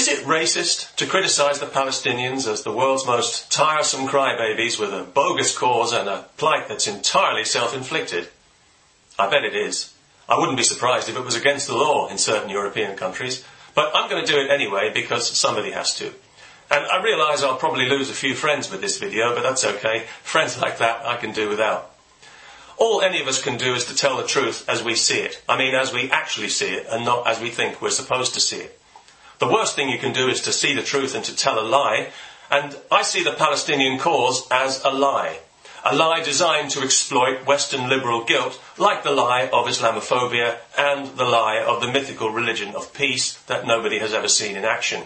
Is it racist to criticise the Palestinians as the world's most tiresome crybabies with a bogus cause and a plight that's entirely self-inflicted? I bet it is. I wouldn't be surprised if it was against the law in certain European countries, but I'm going to do it anyway because somebody has to. And I realise I'll probably lose a few friends with this video, but that's okay. Friends like that I can do without. All any of us can do is to tell the truth as we see it. I mean, as we actually see it, and not as we think we're supposed to see it. The worst thing you can do is to see the truth and to tell a lie, and I see the Palestinian cause as a lie. A lie designed to exploit Western liberal guilt, like the lie of Islamophobia and the lie of the mythical religion of peace that nobody has ever seen in action.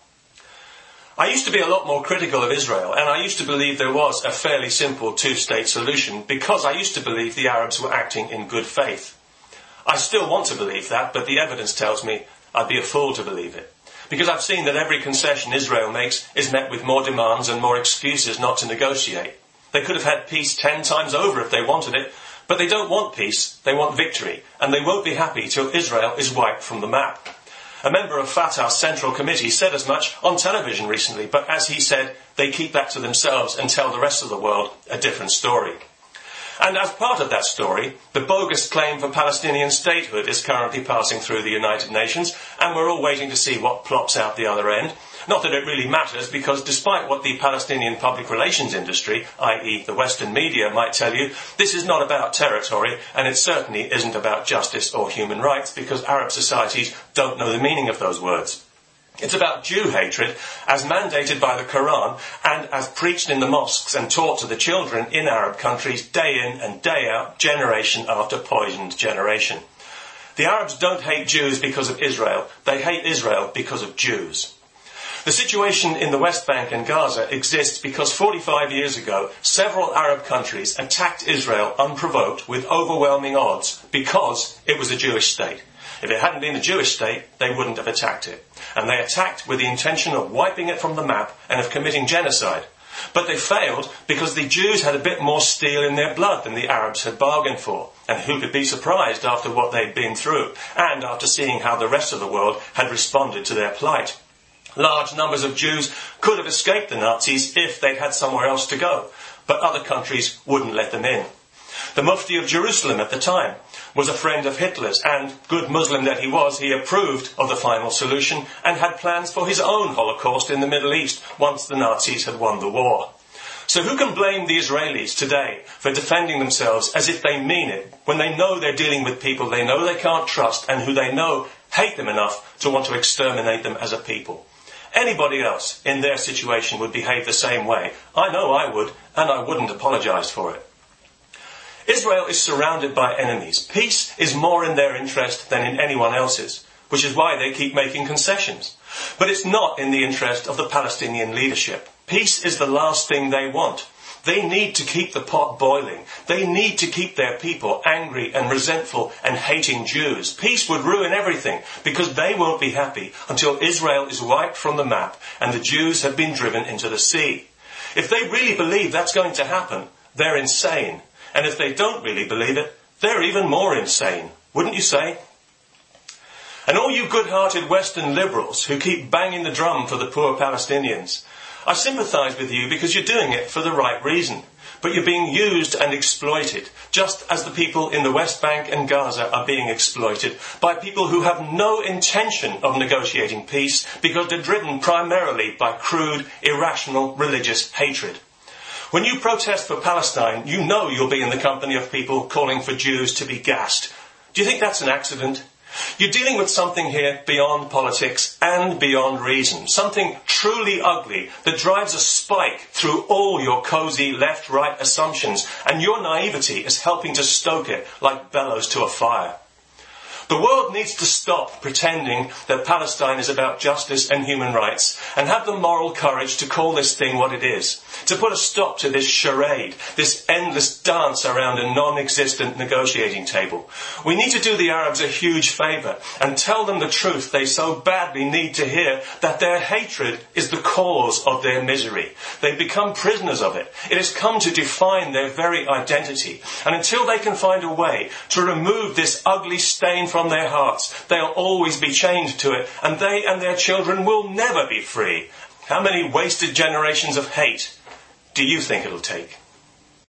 I used to be a lot more critical of Israel, and I used to believe there was a fairly simple two-state solution because I used to believe the Arabs were acting in good faith. I still want to believe that, but the evidence tells me I'd be a fool to believe it. Because I've seen that every concession Israel makes is met with more demands and more excuses not to negotiate. They could have had peace 10 times over if they wanted it, but they don't want peace, they want victory, and they won't be happy till Israel is wiped from the map. A member of Fatah's Central Committee said as much on television recently, but as he said, they keep that to themselves and tell the rest of the world a different story. And as part of that story, the bogus claim for Palestinian statehood is currently passing through the United Nations, and we're all waiting to see what plops out the other end. Not that it really matters, because despite what the Palestinian public relations industry, i.e. the Western media, might tell you, this is not about territory, and it certainly isn't about justice or human rights, because Arab societies don't know the meaning of those words. It's about Jew hatred, as mandated by the Quran, and as preached in the mosques and taught to the children in Arab countries day in and day out, generation after poisoned generation. The Arabs don't hate Jews because of Israel, they hate Israel because of Jews. The situation in the West Bank and Gaza exists because 45 years ago, several Arab countries attacked Israel unprovoked with overwhelming odds because it was a Jewish state. If it hadn't been a Jewish state, they wouldn't have attacked it. And they attacked with the intention of wiping it from the map and of committing genocide. But they failed because the Jews had a bit more steel in their blood than the Arabs had bargained for. And who could be surprised after what they'd been through, and after seeing how the rest of the world had responded to their plight? Large numbers of Jews could have escaped the Nazis if they'd had somewhere else to go, but other countries wouldn't let them in. The Mufti of Jerusalem at the time was a friend of Hitler's, and, good Muslim that he was, he approved of the final solution and had plans for his own Holocaust in the Middle East once the Nazis had won the war. So who can blame the Israelis today for defending themselves as if they mean it, when they know they're dealing with people they know they can't trust and who they know hate them enough to want to exterminate them as a people? Anybody else in their situation would behave the same way. I know I would, and I wouldn't apologise for it. Israel is surrounded by enemies. Peace is more in their interest than in anyone else's, which is why they keep making concessions. But it's not in the interest of the Palestinian leadership. Peace is the last thing they want. They need to keep the pot boiling. They need to keep their people angry and resentful and hating Jews. Peace would ruin everything because they won't be happy until Israel is wiped from the map and the Jews have been driven into the sea. If they really believe that's going to happen, they're insane. And if they don't really believe it, they're even more insane, wouldn't you say? And all you good-hearted Western liberals who keep banging the drum for the poor Palestinians, I sympathise with you because you're doing it for the right reason. But you're being used and exploited, just as the people in the West Bank and Gaza are being exploited by people who have no intention of negotiating peace because they're driven primarily by crude, irrational religious hatred. When you protest for Palestine, you know you'll be in the company of people calling for Jews to be gassed. Do you think that's an accident? You're dealing with something here beyond politics and beyond reason. Something truly ugly that drives a spike through all your cosy left-right assumptions, and your naivety is helping to stoke it like bellows to a fire. The world needs to stop pretending that Palestine is about justice and human rights and have the moral courage to call this thing what it is, to put a stop to this charade, this endless dance around a non-existent negotiating table. We need to do the Arabs a huge favour and tell them the truth they so badly need to hear, that their hatred is the cause of their misery. They've become prisoners of it. It has come to define their very identity. And until they can find a way to remove this ugly stain from from their hearts. They'll always be chained to it, and they and their children will never be free. How many wasted generations of hate do you think it'll take?